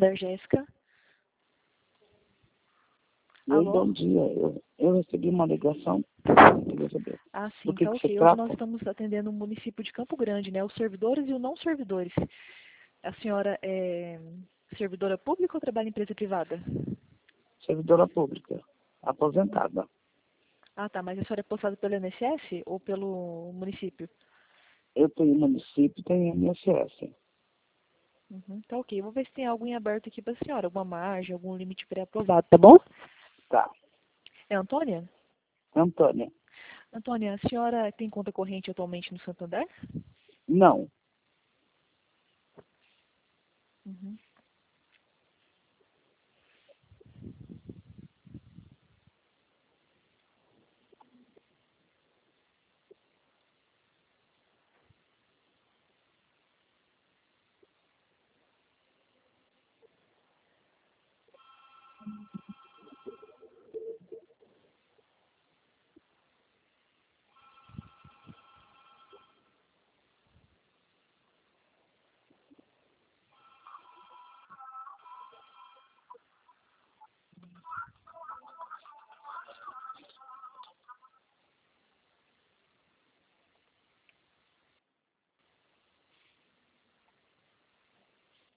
Santander, Jéssica. Oi, Alô? bom dia. Eu recebi uma ligação. Queria saber Ah, sim, do que tá se ok. Hoje nós trata. estamos atendendo o município de Campo Grande, né? Os servidores e os não servidores. A senhora é servidora pública ou trabalha em empresa privada? Servidora pública, aposentada. Ah, tá, mas a senhora é postada pelo INSS ou pelo município? Eu tenho município, tenho INSS. Uhum, tá ok. Vou ver se tem algo em aberto aqui pra senhora, alguma margem, algum limite pré-aprovado, tá bom? Tá. É Antônia? Antônia. Antônia, a senhora tem conta corrente atualmente no Santander? Não. Uhum.